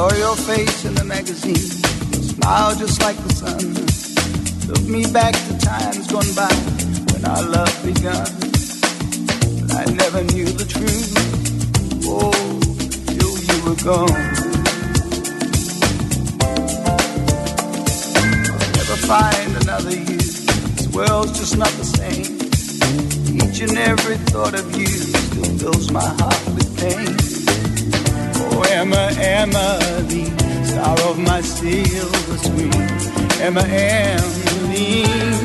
Saw your face in the magazine, smile just like the sun. Took me back to times gone by when our love begun. But I never knew the truth, oh, till you were gone. I'll never find another you, this world's just not the same. Each and every thought of you still fills my heart with pain. Oh, Emma, Emma, the star of my silver screen. Emma, Emmeline.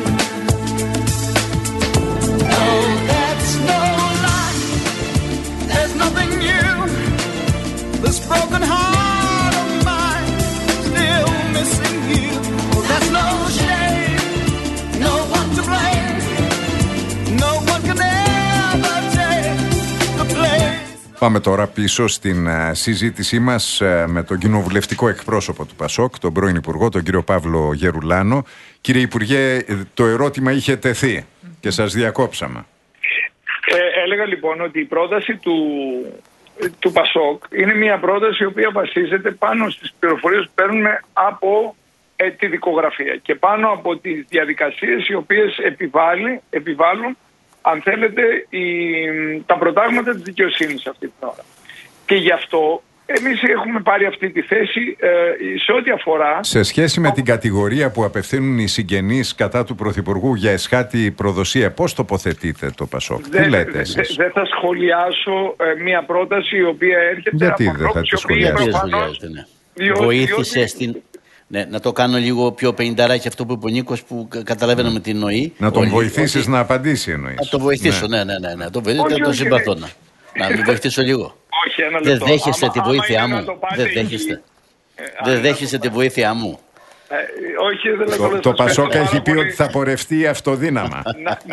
No, that's no lie. There's nothing new. This broken heart of mine still missing you. Oh, that's no shame. No one to blame. No one can ever take the place. Πάμε τώρα πίσω στην συζήτησή μας με τον κοινοβουλευτικό εκπρόσωπο του ΠΑΣΟΚ, τον πρώην Υπουργό, τον κύριο Παύλο Γερουλάνο. Κύριε Υπουργέ, το ερώτημα είχε τεθεί και σας διακόψαμε. Έλεγα λοιπόν ότι η πρόταση του ΠΑΣΟΚ είναι μια πρόταση η οποία βασίζεται πάνω στις πληροφορίες που παίρνουμε από τη δικογραφία και πάνω από τις διαδικασίες οι οποίες επιβάλλουν, αν θέλετε, τα προτάγματα της δικαιοσύνης αυτή την ώρα. Και γι' αυτό εμείς έχουμε πάρει αυτή τη θέση σε ό,τι αφορά... Σε σχέση με την κατηγορία που απευθύνουν οι συγγενείς κατά του Πρωθυπουργού για εσχάτη προδοσία, πώς τοποθετείτε το ΠΑΣΟΚ, τι λέτε εσείς? Δεν θα σχολιάσω μια πρόταση η οποία έρχεται γιατί από δεν θα τη σχολιάσετε? Βοήθησε στην... Ναι, να το κάνω λίγο πιο πενηνταράκι αυτό που είπε ο Νίκος, που καταλαβαίναμε τι εννοεί. Να τον βοηθήσεις να απαντήσει, εννοείς? Να τον βοηθήσω, ναι. Να τον βοηθήσω, να τον συμπαθώ. Να τον βοηθήσω λίγο. Όχι, ένα δεν λεπτό. δέχεστε τη βοήθειά μου? Δεν δέχεστε τη βοήθειά μου? Όχι, δεν το ΠΑΣΟΚ έχει πει ότι θα πορευτεί αυτοδύναμα.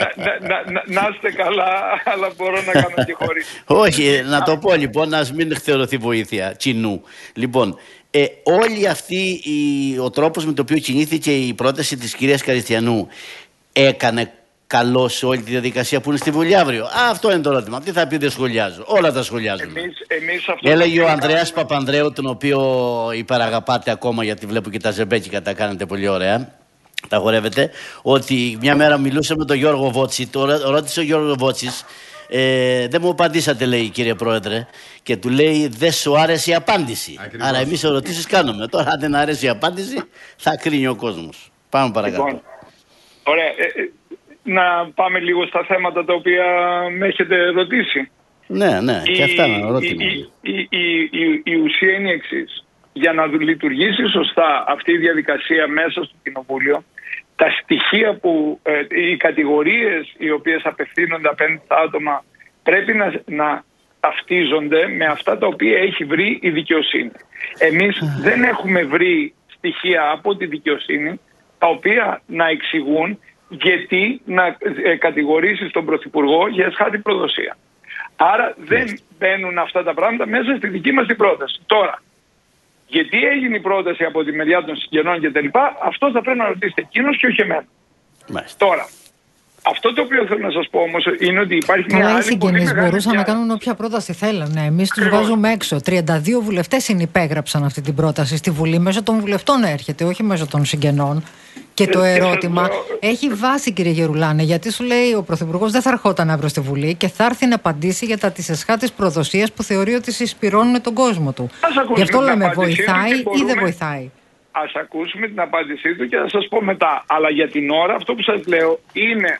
Να είστε καλά, αλλά μπορώ να κάνω και χωρίς. Όχι, να το πω λοιπόν, ας μην θεωρηθεί βοήθεια κοινού. Λοιπόν, όλη αυτή ο τρόπος με τον οποίο κινήθηκε η πρόταση της κυρίας Καριστιανού έκανε καλό σε όλη τη διαδικασία που είναι στη Βουλή αύριο? Αυτό είναι το ερώτημα. Τι θα πει, δεν σχολιάζω? Όλα τα σχολιάζουμε. Έλεγε ο Ανδρέας Παπανδρέου, τον οποίο υπεραγαπάτε ακόμα, γιατί βλέπω και τα ζεμπέκικα τα κάνετε πολύ ωραία, τα χορεύετε, ότι μια μέρα μιλούσε με τον Γιώργο Βότση, ρώτησε ο Γιώργο Βότσης, δεν μου απαντήσατε, λέει, κύριε Πρόεδρε, και του λέει, δεν σου άρεσε η απάντηση. Ακριβώς. Άρα εμείς ερωτήσεις κάνουμε. Τώρα, αν δεν αρέσει η απάντηση, θα κρίνει ο κόσμος. Πάμε παρακάτω. Λοιπόν, ωραία. Να πάμε λίγο στα θέματα τα οποία με έχετε ρωτήσει. Ναι, και αυτά είναι ερώτημα. Η ουσία είναι η εξής. Για να λειτουργήσει σωστά αυτή η διαδικασία μέσα στο Κοινοβούλιο, τα στοιχεία που, οι κατηγορίες οι οποίες απευθύνονται απέναντι στα άτομα πρέπει να ταυτίζονται με αυτά τα οποία έχει βρει η δικαιοσύνη. Εμείς δεν έχουμε βρει στοιχεία από τη δικαιοσύνη τα οποία να εξηγούν γιατί να κατηγορήσεις τον Πρωθυπουργό για εσχάτη προδοσία. Άρα δεν μπαίνουν αυτά τα πράγματα μέσα στη δική μας την πρόταση. Τώρα, γιατί έγινε η πρόταση από τη μεριά των συγγενών κτλ., αυτό θα πρέπει να ρωτήσετε εκείνος και όχι εμένα. Τώρα, αυτό το οποίο θέλω να σας πω όμως είναι ότι υπάρχει μια άλλη. Οι συγγενείς μπορούσαν να κάνουν όποια πρόταση θέλανε. Εμείς τους βάζουμε έξω. 32 βουλευτές υπέγραψαν αυτή την πρόταση στη Βουλή. Μέσω των βουλευτών έρχεται, όχι μέσω των συγγενών. Και το ερώτημα έχει βάση, κύριε Γερουλάνε, γιατί σου λέει ο Πρωθυπουργός δεν θα ερχόταν αύριο στη Βουλή και θα έρθει να απαντήσει για τα της εσχάτης προδοσίας που θεωρεί ότι συσπυρώνουν τον κόσμο του. Γι' αυτό λέμε, βοηθάει ή δεν βοηθάει? Ας ακούσουμε την απάντησή του και θα σας πω μετά. Αλλά για την ώρα αυτό που σας λέω είναι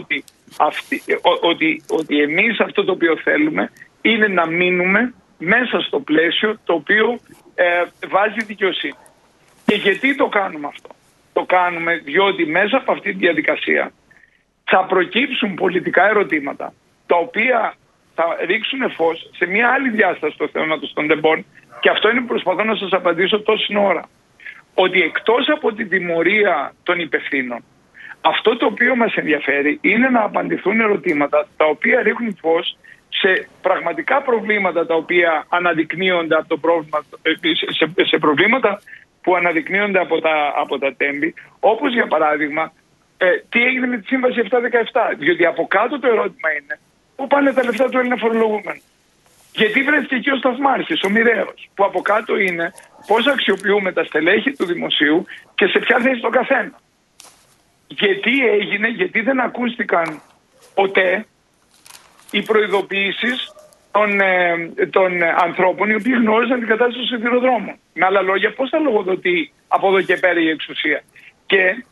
ότι εμείς αυτό το οποίο θέλουμε είναι να μείνουμε μέσα στο πλαίσιο το οποίο βάζει δικαιοσύνη. Και γιατί το κάνουμε αυτό? Το κάνουμε διότι μέσα από αυτή τη διαδικασία θα προκύψουν πολιτικά ερωτήματα τα οποία θα ρίξουν φως σε μια άλλη διάσταση στο θέμα των τεμπών, και αυτό είναι που προσπαθώ να σας απαντήσω τόση ώρα. Ότι εκτός από την τιμωρία των υπευθύνων, αυτό το οποίο μας ενδιαφέρει είναι να απαντηθούν ερωτήματα τα οποία ρίχνουν φως σε πραγματικά προβλήματα τα οποία αναδεικνύονται από το πρόβλημα, σε προβλήματα που αναδεικνύονται από τα τέμπη, όπως για παράδειγμα τι έγινε με τη Σύμβαση 717. Διότι από κάτω το ερώτημα είναι πού πάνε τα λεφτά του Έλληνα φορολογούμενου. Γιατί βρέθηκε εκεί ο Σταθμάρχης, ο μοιραίος, που από κάτω είναι πώς αξιοποιούμε τα στελέχη του δημοσίου και σε ποια θέση το καθένα. Γιατί έγινε, γιατί δεν ακούστηκαν ποτέ οι προειδοποιήσεις των ανθρώπων οι οποίοι γνώριζαν την κατάσταση των σιδηροδρόμων. Με άλλα λόγια, πώς θα λογοδοτεί από εδώ και πέρα η εξουσία. Και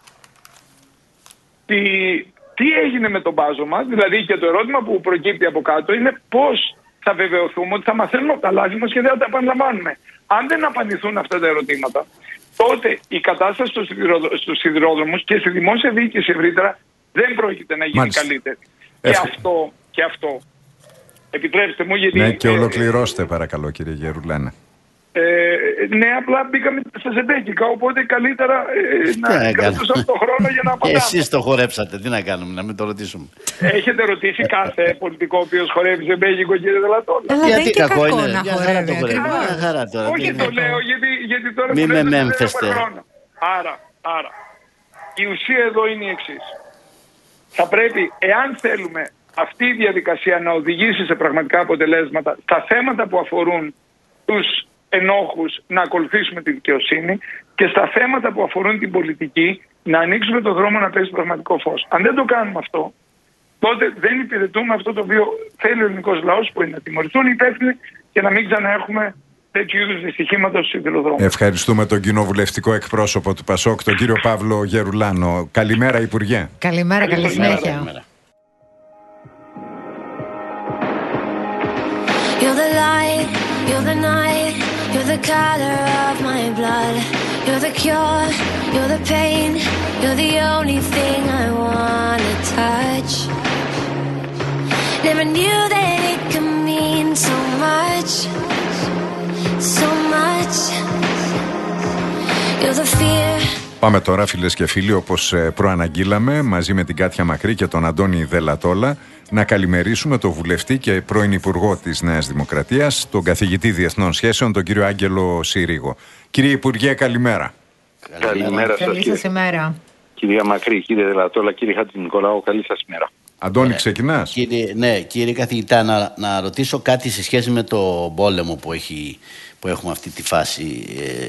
τι έγινε με τον πάζο μας, δηλαδή, και το ερώτημα που προκύπτει από κάτω είναι πώς θα βεβαιωθούμε ότι θα μαθαίνουμε από τα λάθη μας και δεν θα τα επαναλαμβάνουμε. Αν δεν απαντηθούν αυτά τα ερωτήματα, τότε η κατάσταση στους σιδηρόδρομους και στη δημόσια διοίκηση ευρύτερα δεν πρόκειται να γίνει καλύτερη. Και αυτό, επιτρέψτε μου, γιατί... Ναι, και ολοκληρώστε παρακαλώ, κύριε Γερουλάνα. Ναι, απλά μπήκαμε στα ζεμπέκικα, οπότε καλύτερα να κρατούσαμε τον χρόνο για να απαντάμε. Εσείς το χορέψατε, τι να κάνουμε, να μην το ρωτήσουμε. Έχετε ρωτήσει κάθε πολιτικό ο οποίος χωρεύει ζεμπέκικο, κύριε Δελατόλα? Γιατί κακό είναι, να χορεύει, χαρά τώρα. Όχι, το λέω γιατί τώρα μην με μέμφεστε. Άρα, η ουσία εδώ είναι η εξής. Θα πρέπει, εάν θέλουμε αυτή η διαδικασία να οδηγήσει σε πραγματικά αποτελέσματα, τα θέματα που αφορούν τους ενόχους να ακολουθήσουμε τη δικαιοσύνη και στα θέματα που αφορούν την πολιτική να ανοίξουμε το δρόμο να πέσει πραγματικό φως. Αν δεν το κάνουμε αυτό, τότε δεν υπηρετούμε αυτό το οποίο θέλει ο ελληνικός λαός, που είναι να τιμωρηθούν οι υπεύθυνοι και να μην ξαναέχουμε τέτοιου είδους δυστυχήματα στους σιδηροδρόμους. Ευχαριστούμε τον κοινοβουλευτικό εκπρόσωπο του ΠΑΣΟΚ, τον κύριο Παύλο Γερουλάνο. Καλημέρα, Υπουργέ. Καλημέρα, καλή συνέχεια. You're the light, you're the night, you're the color of my blood. You're the cure, you're the pain, you're the only thing I wanna touch. Never knew that it could mean so much, so much. You're the fear. Πάμε τώρα, φίλες και φίλοι, όπως προαναγγείλαμε, μαζί με την Κάτια Μακρύ και τον Αντώνη Δελατόλα, να καλημερίσουμε τον βουλευτή και πρώην Υπουργό της Νέας Δημοκρατίας, τον καθηγητή Διεθνών Σχέσεων, τον κύριο Άγγελο Συρίγο. Κύριε Υπουργέ, καλημέρα. Καλημέρα σας. Καλή σας ημέρα. Κυρία Μακρύ, κύριε Δελατόλα, κύριε Χατζηνικολάου, καλή σας ημέρα. Αντώνη, ξεκινάς. Κύριε καθηγητά, να ρωτήσω κάτι σε σχέση με το πόλεμο που έχουμε αυτή τη φάση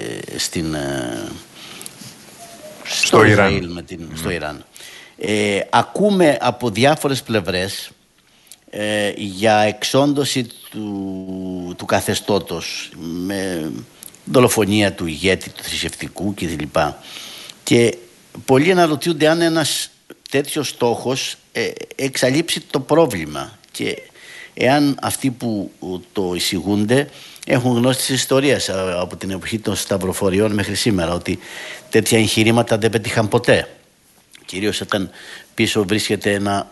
στο Ισραήλ, στο Ιράν. Ακούμε από διάφορες πλευρές για εξόντωση του καθεστώτος με δολοφονία του ηγέτη του θρησκευτικού κλπ. Και πολλοί αναρωτιούνται αν ένας τέτοιος στόχος εξαλείψει το πρόβλημα και εάν αυτοί που το εισηγούνται έχουν γνώση της ιστορίας από την εποχή των σταυροφοριών μέχρι σήμερα, ότι τέτοια εγχειρήματα δεν πέτυχαν ποτέ. Κυρίως όταν πίσω βρίσκεται ένα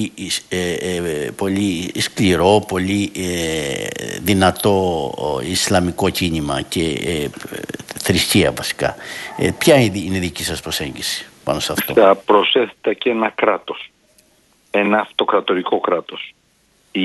πολύ σκληρό, πολύ δυνατό Ισλαμικό κίνημα και θρησκεία βασικά. Ποια είναι η δική σας προσέγγιση πάνω σε αυτό? Θα προσέθετα και ένα κράτος, ένα αυτοκρατορικό κράτος. Η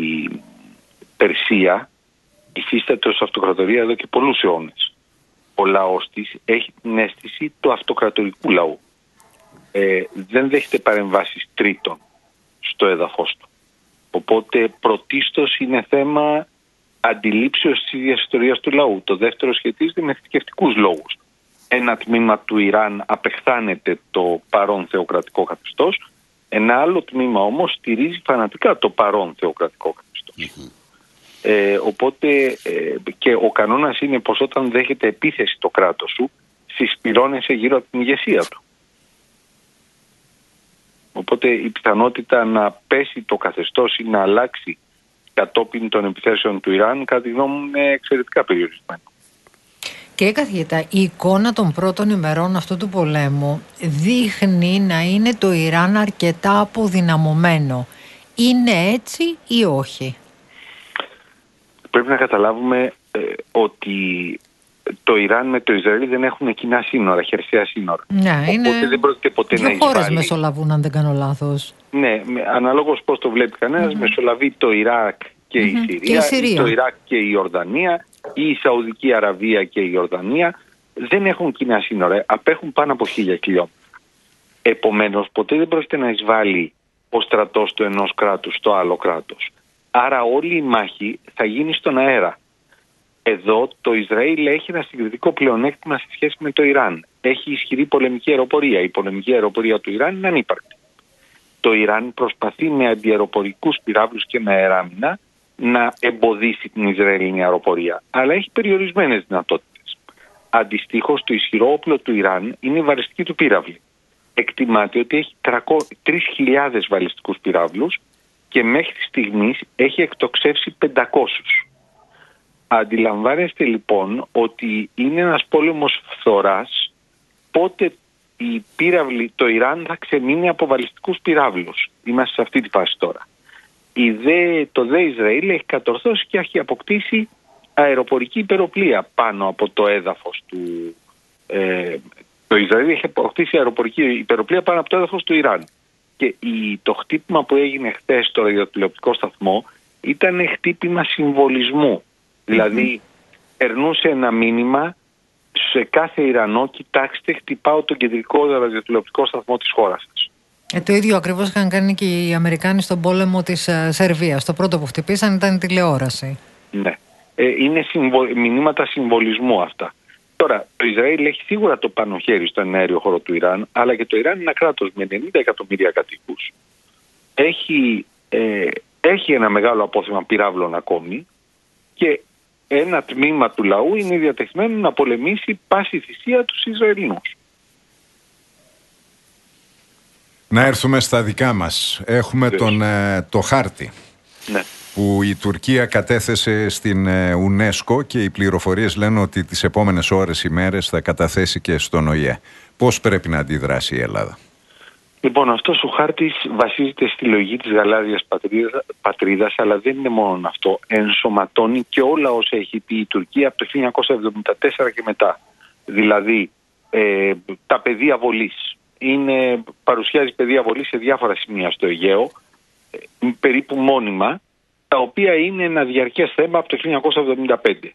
Περσία υφίσταται ως αυτοκρατορία εδώ και πολλούς αιώνες. Ο λαός της έχει την αίσθηση του αυτοκρατορικού λαού. Δεν δέχεται παρεμβάσεις τρίτων στο έδαφος του. Οπότε πρωτίστως είναι θέμα αντιλήψεως της ίδιας ιστορίας του λαού. Το δεύτερο σχετίζεται με θρησκευτικούς λόγους. Ένα τμήμα του Ιράν απεχθάνεται το παρόν θεοκρατικό καθεστώς, ένα άλλο τμήμα όμως στηρίζει φανατικά το παρόν θεοκρατικό καθεστώς. Οπότε και ο κανόνας είναι πως όταν δέχεται επίθεση το κράτος σου, συσπυρώνεσαι γύρω από την ηγεσία του. Οπότε η πιθανότητα να πέσει το καθεστώς ή να αλλάξει κατόπιν των επιθέσεων του Ιράν, κατά τη γνώμη μου, είναι εξαιρετικά περιορισμένη. Κύριε καθηγητά, η εικόνα των πρώτων ημερών αυτού του πολέμου δείχνει να είναι το Ιράν αρκετά αποδυναμωμένο. Είναι έτσι ή όχι? Πρέπει να καταλάβουμε ότι το Ιράν με το Ισραήλ δεν έχουν κοινά σύνορα, χερσαία σύνορα. Ναι, οπότε δεν πρόκειται ποτέ να εισβάλλει. 2 χώρες μεσολαβούν, αν δεν κάνω λάθος. Ναι, αναλόγως πώς το βλέπει κανένας, μεσολαβεί το Ιράκ και η Συρία, το Ιράκ και η Ιορδανία, ή η Σαουδική Αραβία και η Ιορδανία. Δεν έχουν κοινά σύνορα, απέχουν πάνω από 1000 χιλιόμετρα. Επομένως, ποτέ δεν πρόκειται να εισβάλλει ο στρατός του ενός κράτους στο άλλο κράτος. Άρα όλη η μάχη θα γίνει στον αέρα. Εδώ το Ισραήλ έχει ένα συγκριτικό πλεονέκτημα σε σχέση με το Ιράν. Έχει ισχυρή πολεμική αεροπορία. Η πολεμική αεροπορία του Ιράν είναι ανύπαρκτη. Το Ιράν προσπαθεί με αντιαεροπορικούς πυράβλους και με αεράμινα να εμποδίσει την Ισραηλινή αεροπορία. Αλλά έχει περιορισμένες δυνατότητες. Αντιστοίχως, το ισχυρό όπλο του Ιράν είναι η βαλιστική του πύραυλη. Εκτιμάται ότι έχει 3.000 βαλιστικούς πυράβλους και μέχρι στιγμής έχει εκτοξεύσει 500. Αντιλαμβάνεστε λοιπόν ότι είναι ένας πόλεμος φθοράς. Πότε το Ιράν θα ξεμείνει από βαλιστικούς πυράβλους. Είμαστε σε αυτή τη φάση τώρα. Το ΔΕ Ισραήλ έχει κατορθώσει και έχει αποκτήσει αεροπορική υπεροπλία πάνω από το έδαφος του... το Ισραήλ έχει αποκτήσει αεροπορική υπεροπλία πάνω από το έδαφος του Ιράν. Και το χτύπημα που έγινε χθες στο ραδιοτηλεοπτικό σταθμό ήταν χτύπημα συμβολισμού. Δηλαδή, περνούσε ένα μήνυμα σε κάθε Ιρανό: κοιτάξτε, χτυπάω τον κεντρικό ραδιοτηλεοπτικό σταθμό της χώρας σας. Το ίδιο ακριβώς είχαν κάνει και οι Αμερικάνοι στον πόλεμο της Σερβίας. Το πρώτο που χτυπήσαν ήταν η τηλεόραση. Ναι. Είναι μηνύματα συμβολισμού αυτά. Τώρα, το Ισραήλ έχει σίγουρα το πάνω χέρι στον αέριο χώρο του Ιράν, αλλά και το Ιράν είναι ένα κράτος με 90 εκατομμύρια κατοίκους. Έχει ένα μεγάλο απόθεμα πυράβλων ακόμη και ένα τμήμα του λαού είναι διατεθειμένο να πολεμήσει πάση θυσία τους Ισραηλινούς. Να έρθουμε στα δικά μας. Έχουμε το χάρτη. Ναι. Που η Τουρκία κατέθεσε στην UNESCO και οι πληροφορίες λένε ότι τις επόμενες ώρες, ημέρες θα καταθέσει και στον ΟΗΕ. Πώς πρέπει να αντιδράσει η Ελλάδα? Λοιπόν, αυτός ο χάρτης βασίζεται στη λογική της γαλάζιας πατρίδας, αλλά δεν είναι μόνο αυτό. Ενσωματώνει και όλα όσα έχει πει η Τουρκία από το 1974 και μετά. Δηλαδή, τα πεδία βολής. Παρουσιάζει πεδία βολής σε διάφορα σημεία στο Αιγαίο, περίπου μόνιμα, τα οποία είναι ένα διαρκές θέμα από το 1975.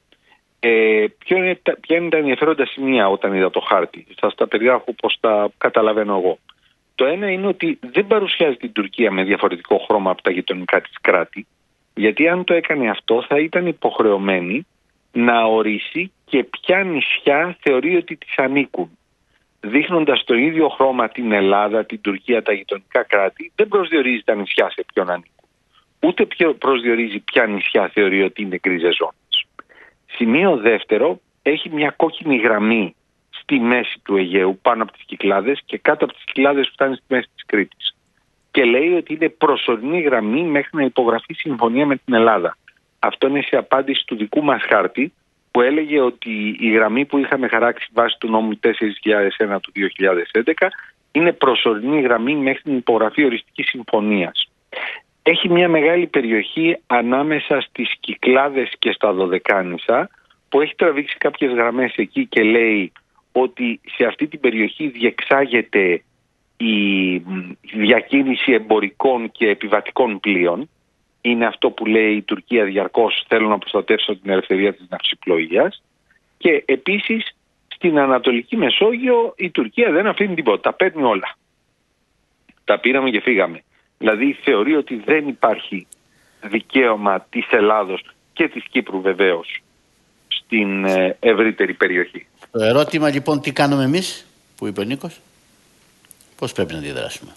Ποια είναι τα ενδιαφέροντα σημεία όταν είδα το χάρτη? Σας τα περιγράφω πώς τα καταλαβαίνω εγώ. Το ένα είναι ότι δεν παρουσιάζει την Τουρκία με διαφορετικό χρώμα από τα γειτονικά της κράτη, γιατί αν το έκανε αυτό θα ήταν υποχρεωμένη να ορίσει και ποια νησιά θεωρεί ότι της ανήκουν. Δείχνοντας το ίδιο χρώμα την Ελλάδα, την Τουρκία, τα γειτονικά κράτη, δεν προσδιορίζει τα νησιά σε ποιον ανήκουν. Ούτε προσδιορίζει ποια νησιά θεωρεί ότι είναι γκρίζες ζώνες. Σημείο δεύτερο, έχει μια κόκκινη γραμμή στη μέση του Αιγαίου, πάνω από τις Κυκλάδες και κάτω από τις Κυκλάδες που φτάνει στη μέση της Κρήτης. Και λέει ότι είναι προσωρινή γραμμή μέχρι να υπογραφεί συμφωνία με την Ελλάδα. Αυτό είναι σε απάντηση του δικού μας χάρτη, που έλεγε ότι η γραμμή που είχαμε χαράξει βάσει του νόμου 4.001 του 2011 είναι προσωρινή γραμμή μέχρι την υπογραφή οριστικής συμφωνίας. Έχει μια μεγάλη περιοχή ανάμεσα στις Κυκλάδες και στα Δωδεκάνησα, που έχει τραβήξει κάποιες γραμμές εκεί και λέει ότι σε αυτή την περιοχή διεξάγεται η διακίνηση εμπορικών και επιβατικών πλοίων. Είναι αυτό που λέει η Τουρκία διαρκώς: θέλω να προστατεύσω την ελευθερία της ναυσιπλοείας. Και επίσης στην Ανατολική Μεσόγειο η Τουρκία δεν αφήνει τίποτα, τα παίρνει όλα. Τα πήραμε και φύγαμε. Δηλαδή θεωρεί ότι δεν υπάρχει δικαίωμα της Ελλάδος και της Κύπρου βεβαίως στην ευρύτερη περιοχή. Το ερώτημα λοιπόν, τι κάνουμε εμείς, που είπε ο Νίκος, πώς πρέπει να αντιδράσουμε?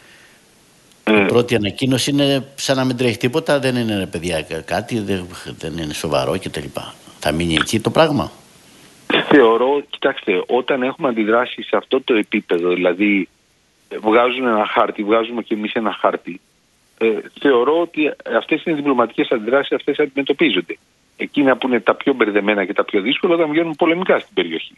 Η πρώτη ανακοίνωση είναι σαν να μην τρέχει τίποτα, δεν είναι παιδιά κάτι, δεν είναι σοβαρό κτλ. Θα μείνει εκεί το πράγμα? Θεωρώ, κοιτάξτε, όταν έχουμε αντιδράσει σε αυτό το επίπεδο, δηλαδή βγάζουν ένα χάρτη, βγάζουμε και εμείς ένα χάρτη, θεωρώ ότι αυτές είναι διπλωματικές αντιδράσεις, αυτές αντιμετωπίζονται. Εκείνα που είναι τα πιο μπερδεμένα και τα πιο δύσκολα όταν βγαίνουν πολεμικά στην περιοχή.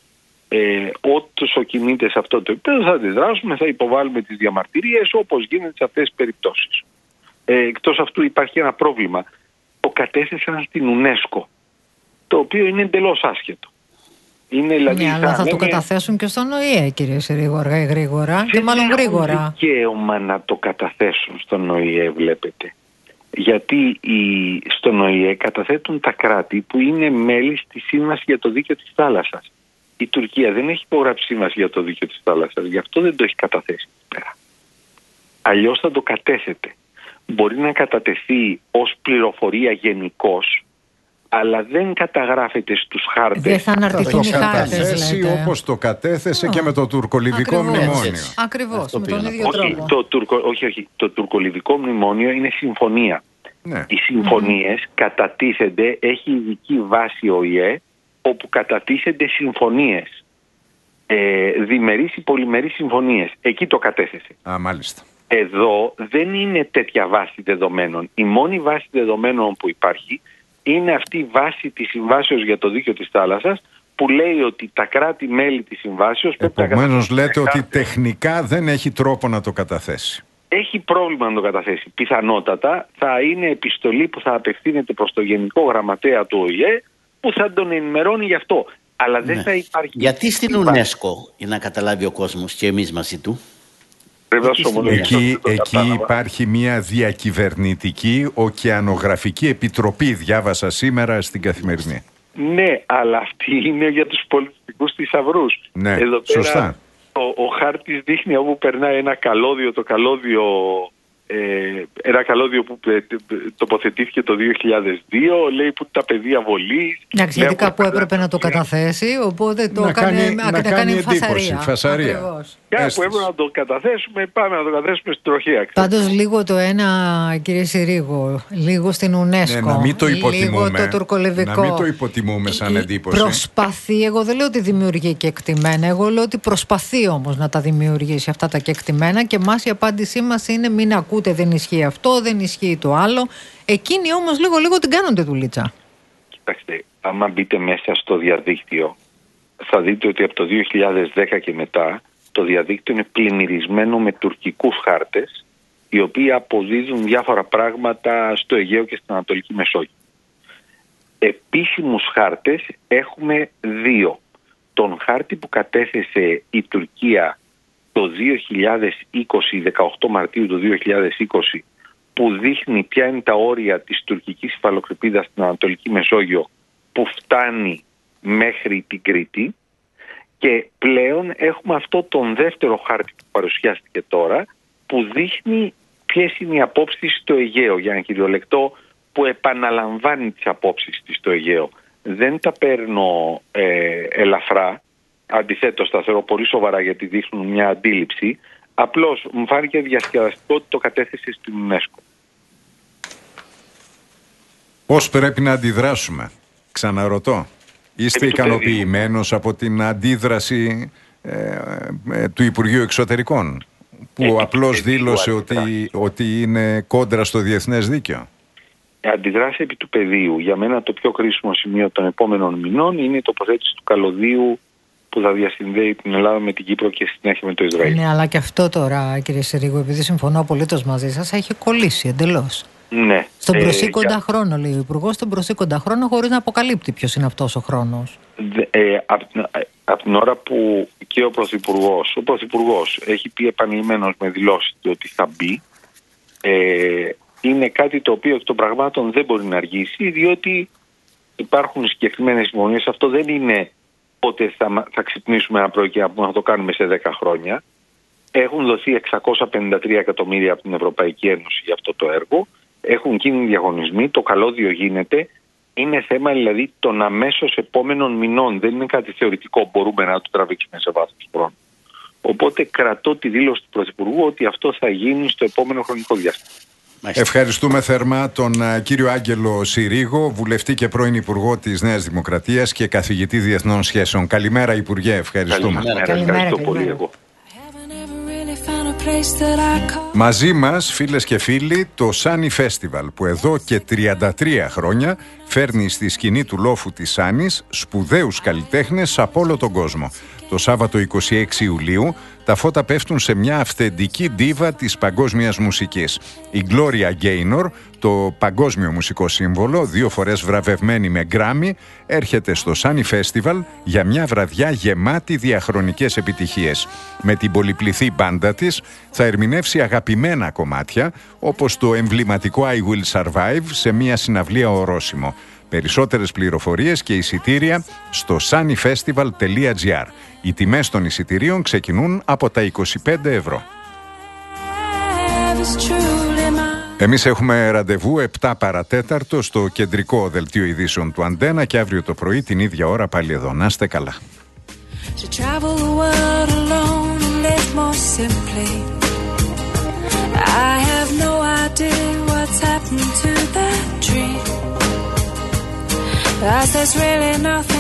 Όσο κινείται σε αυτό το επίπεδο θα αντιδράσουμε, θα υποβάλουμε τις διαμαρτυρίες όπως γίνεται σε αυτές τις περιπτώσεις. Εκτός αυτού υπάρχει ένα πρόβλημα. Το κατέθεσαν στην UNESCO, το οποίο είναι εντελώς άσχετο. Είναι, δηλαδή, αλλά θα το καταθέσουν και στον ΟΗΕ, κύριε γρήγορα. Και μάλλον γρήγορα. Δεν έχουν δικαίωμα να το καταθέσουν στον ΟΗΕ, βλέπετε. Γιατί στον ΟΗΕ καταθέτουν τα κράτη που είναι μέλη στη Σύμβαση για το Δίκαιο της Θάλασσας. Η Τουρκία δεν έχει υπογράψει Σύμβαση για το Δίκαιο της Θάλασσας, γι' αυτό δεν το έχει καταθέσει πέρα. Αλλιώς θα το κατέθετε. μπορεί να κατατεθεί ως πληροφορία γενικώς, αλλά δεν καταγράφεται στους χάρτες. Δεν θα αναρτηθούν οι χάρτες, λέτε. Όπως το κατέθεσε και με το τουρκολιβικό μνημόνιο. Ακριβώς, με τον ίδιο τρόπο. Όχι, το τουρκολιβικό μνημόνιο είναι συμφωνία. Ναι. Οι συμφωνίες κατατίθενται, έχει ειδική βάση ΟΗΕ, όπου κατατίθενται συμφωνίες. Διμερείς ή πολυμερείς συμφωνίες. Εκεί το κατέθεσε. Μάλιστα. Εδώ δεν είναι τέτοια βάση δεδομένων. Η μόνη βάση δεδομένων που υπάρχει είναι αυτή η βάση της Συμβάσεως για το Δίκαιο της Θάλασσας, που λέει ότι τα κράτη-μέλη της Συμβάσεως... Επομένως λέτε ότι τεχνικά δεν έχει τρόπο να το καταθέσει. Έχει πρόβλημα να το καταθέσει. Πιθανότατα θα είναι επιστολή που θα απευθύνεται προς το Γενικό Γραμματέα του ΟΗΕ, που θα τον ενημερώνει γι' αυτό. Αλλά δεν θα υπάρχει... Γιατί στην UNESCO, για να καταλάβει ο κόσμος και εμείς μαζί του? Εκεί υπάρχει μια διακυβερνητική ωκεανογραφική επιτροπή, διάβασα σήμερα στην Καθημερινή. Ναι, αλλά αυτή είναι για τους πολιτιστικούς θησαυρούς. Ναι, εδώ πέρα, σωστά. Ο χάρτης δείχνει όπου περνάει ένα καλώδιο, ένα καλώδιο που τοποθετήθηκε το 2002, λέει που τα πεδία βολής. Εντάξει, γιατί κάπου έπρεπε να το καταθέσει, οπότε το κάνει φασαρία. Κάπου έπρεπε να το καταθέσουμε, πάμε να το καταθέσουμε στην τροχέα. Πάντως λίγο το ένα, κύριε Συρίγο, λίγο στην UNESCO, να μην το υποτιμούμε, λίγο το τουρκολιβικό. Να μην το υποτιμούμε σαν εντύπωση. Προσπαθεί, εγώ δεν λέω ότι δημιουργεί κεκτημένα, εγώ λέω ότι προσπαθεί όμως να τα δημιουργήσει αυτά τα κεκτημένα, και εμάς η απάντησή μας είναι μην ακούτε, δεν ισχύει αυτό, δεν ισχύει το άλλο. Εκείνοι όμως λίγο την κάνονται δουλίτσα. Κοιτάξτε, άμα μπείτε μέσα στο διαδίκτυο, θα δείτε ότι από το 2010 και μετά το διαδίκτυο είναι πλημμυρισμένο με τουρκικούς χάρτες, οι οποίοι αποδίδουν διάφορα πράγματα στο Αιγαίο και στην Ανατολική Μεσόγειο. Επίσημους χάρτες έχουμε δύο. Τον χάρτη που κατέθεσε η Τουρκία το 2020, 18 Μαρτίου του 2020, που δείχνει ποια είναι τα όρια της τουρκικής υφαλοκρηπίδας στην Ανατολική Μεσόγειο, που φτάνει μέχρι την Κρήτη, και πλέον έχουμε αυτό τον δεύτερο χάρτη που παρουσιάστηκε τώρα, που δείχνει ποιες είναι οι απόψεις στο Αιγαίο, για ένα κυριολεκτό που επαναλαμβάνει τις απόψεις της στο Αιγαίο. Δεν τα παίρνω ελαφρά, αντιθέτως τα θεωρώ πολύ σοβαρά, γιατί δείχνουν μια αντίληψη. Απλώς μου φάνηκε διασκεδαστικό ότι το κατέθεσε στην UNESCO. Πώς πρέπει να αντιδράσουμε, ξαναρωτώ? Είστε ικανοποιημένος από την αντίδραση του Υπουργείου Εξωτερικών, που απλώς δήλωσε ότι είναι κόντρα στο διεθνές δίκαιο? Αντιδράσει επί του πεδίου. Για μένα το πιο κρίσιμο σημείο των επόμενων μηνών είναι η τοποθέτηση του καλωδίου που θα διασυνδέει την Ελλάδα με την Κύπρο και συνέχεια με το Ισραήλ. Ναι, αλλά και αυτό τώρα, κύριε Συρίγο, επειδή συμφωνώ απολύτως μαζί σας, έχει κολλήσει εντελώς. Ναι. Στον προσήκοντα χρόνο, λέει ο Υπουργός, στον προσήκοντα χρόνο, χωρίς να αποκαλύπτει ποιος είναι αυτός ο χρόνος. Από την ώρα που και ο Πρωθυπουργός έχει πει επανειλημμένος με δηλώσεις ότι θα μπει, είναι κάτι το οποίο εκ των πραγμάτων δεν μπορεί να αργήσει, διότι υπάρχουν συγκεκριμένες συμφωνίες. Αυτό δεν είναι ότι θα ξυπνήσουμε ένα πρωί και να το κάνουμε σε 10 χρόνια. Έχουν δοθεί 653 εκατομμύρια από την Ευρωπαϊκή Ένωση για αυτό το έργο. Έχουν γίνει διαγωνισμοί, το καλώδιο γίνεται. Είναι θέμα δηλαδή των αμέσως επόμενων μηνών. Δεν είναι κάτι θεωρητικό, μπορούμε να το τραβήξουμε σε βάθος χρόνου. Οπότε κρατώ τη δήλωση του Πρωθυπουργού ότι αυτό θα γίνει στο επόμενο χρονικό διάστημα. Ευχαριστούμε θερμά τον κύριο Άγγελο Συρίγο, βουλευτή και πρώην Υπουργό της Νέας Δημοκρατίας και καθηγητή Διεθνών Σχέσεων. Καλημέρα, Υπουργέ, ευχαριστούμε. Ευχαριστώ πολύ εγώ. Μαζί μας, φίλες και φίλοι, το Sunny Festival, που εδώ και 33 χρόνια φέρνει στη σκηνή του λόφου της Σάνης σπουδαίους καλλιτέχνες από όλο τον κόσμο. Το Σάββατο 26 Ιουλίου τα φώτα πέφτουν σε μια αυθεντική ντίβα της παγκόσμιας μουσικής. Η Gloria Gaynor, το παγκόσμιο μουσικό σύμβολο, 2 φορές βραβευμένη με Γκράμι, έρχεται στο Sunny Festival για μια βραδιά γεμάτη διαχρονικές επιτυχίες. Με την πολυπληθή μπάντα της θα ερμηνεύσει αγαπημένα κομμάτια, όπως το εμβληματικό I Will Survive σε μια συναυλία ορόσημο. Περισσότερες πληροφορίες και εισιτήρια στο sunnyfestival.gr. Οι τιμές των εισιτηρίων ξεκινούν από τα 25 ευρώ. Εμείς έχουμε ραντεβού 7 παρατέταρτο στο κεντρικό δελτίο ειδήσεων του Αντένα και αύριο το πρωί την ίδια ώρα πάλι εδώ. Να είστε καλά. I have no idea what's happened to that dream, 'cause there's really nothing